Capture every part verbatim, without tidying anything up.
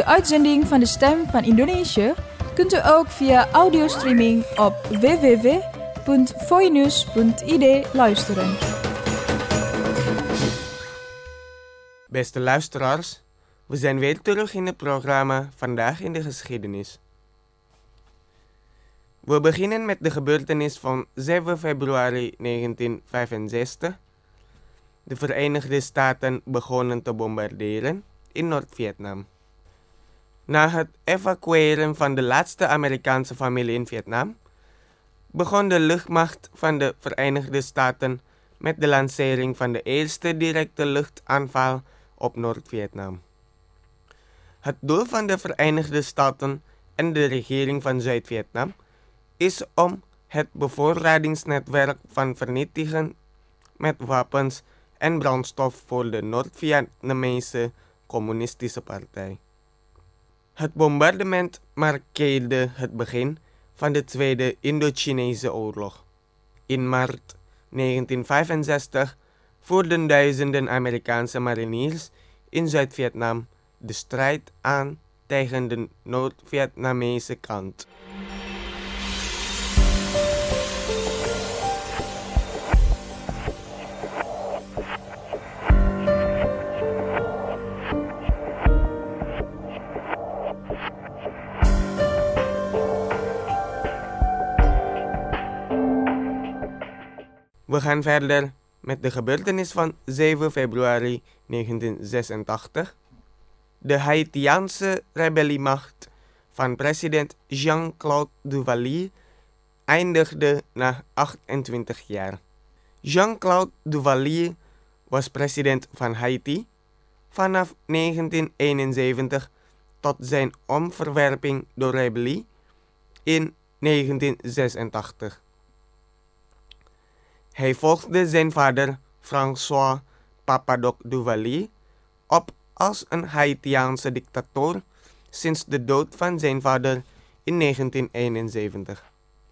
De uitzending van de Stem van Indonesië kunt u ook via audiostreaming op w w w punt voinews punt i d luisteren. Beste luisteraars, we zijn weer terug in het programma Vandaag in de Geschiedenis. We beginnen met de gebeurtenis van zeven februari negentien vijfenzestig. De Verenigde Staten begonnen te bombarderen in Noord-Vietnam. Na het evacueren van de laatste Amerikaanse familie in Vietnam, begon de luchtmacht van de Verenigde Staten met de lancering van de eerste directe luchtaanval op Noord-Vietnam. Het doel van de Verenigde Staten en de regering van Zuid-Vietnam is om het bevoorradingsnetwerk van vernietigen met wapens en brandstof voor de Noord-Vietnamese Communistische Partij. Het bombardement markeerde het begin van de Tweede Indo-Chinese Oorlog. In maart negentien vijfenzestig voerden duizenden Amerikaanse mariniers in Zuid-Vietnam de strijd aan tegen de Noord-Vietnamese kant. We gaan verder met de gebeurtenis van zeven februari negentien zesentachtig. De Haitiaanse rebelliemacht van president Jean-Claude Duvalier eindigde na achtentwintig jaar. Jean-Claude Duvalier was president van Haiti vanaf negentien eenenzeventig tot zijn omverwerping door rebellie in negentien zesentachtig. Hij volgde zijn vader François Papadoc Duvalier op als een Haitiaanse dictator sinds de dood van zijn vader in negentien eenenzeventig.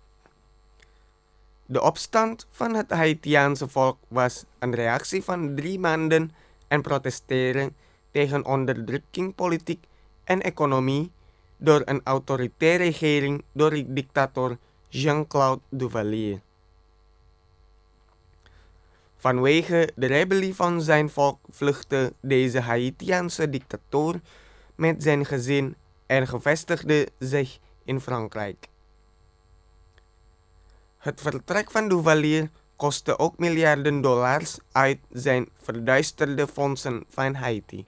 De opstand van het Haitiaanse volk was een reactie van drie maanden en protesteren tegen onderdrukking, politiek en economie door een autoritaire regering door de dictator Jean-Claude Duvalier. Vanwege de rebellie van zijn volk vluchtte deze Haitiaanse dictator met zijn gezin en gevestigde zich in Frankrijk. Het vertrek van Duvalier kostte ook miljarden dollars uit zijn verduisterde fondsen van Haiti.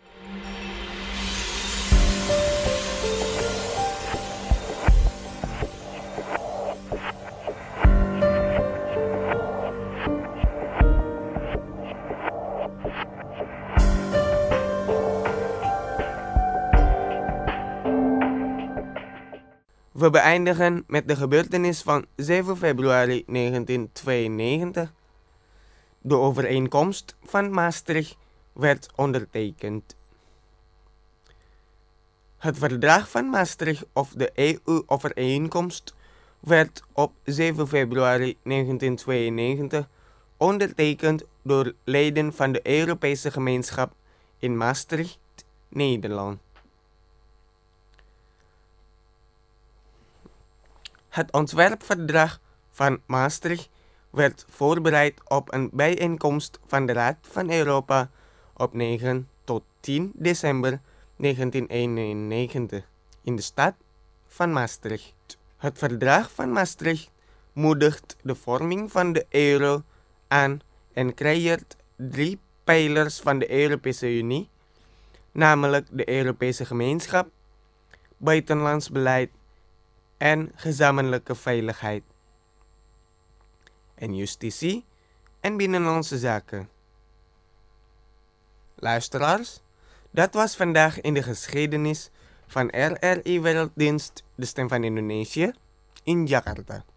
We beëindigen met de gebeurtenis van zeven februari negentien tweeënnegentig. De overeenkomst van Maastricht werd ondertekend. Het verdrag van Maastricht of de E U-overeenkomst werd op zeven februari negentien tweeënnegentig ondertekend door leden van de Europese Gemeenschap in Maastricht, Nederland. Het ontwerpverdrag van Maastricht werd voorbereid op een bijeenkomst van de Raad van Europa op negen tot tien december negentien eenennegentig in de stad van Maastricht. Het verdrag van Maastricht moedigt de vorming van de euro aan en creëert drie pijlers van de Europese Unie, namelijk de Europese Gemeenschap, buitenlands beleid en gezamenlijke veiligheid en justitie en binnenlandse zaken. Luisteraars, dat was vandaag in de geschiedenis van R R I Werelddienst, de Stem van Indonesië, in Jakarta.